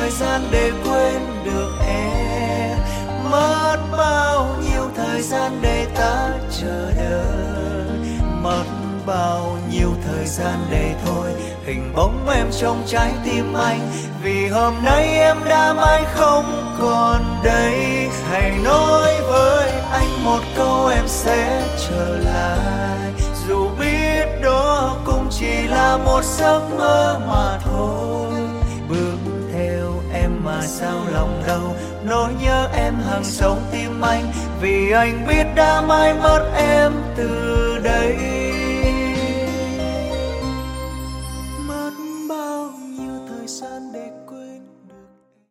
thời gian để quên được em, mất bao nhiêu thời gian để ta chờ đợi, mất bao nhiêu thời gian để thôi hình bóng em trong trái tim anh. Vì hôm nay em đã mãi không còn đây, hãy nói với anh một câu em sẽ trở lại, dù biết đó cũng chỉ là một giấc mơ mà thôi. Bước theo em mà sao lòng đau, nỗi nhớ em hằng sống tim anh, vì anh biết đã mãi mất em từ đây. Mất bao nhiêu thời gian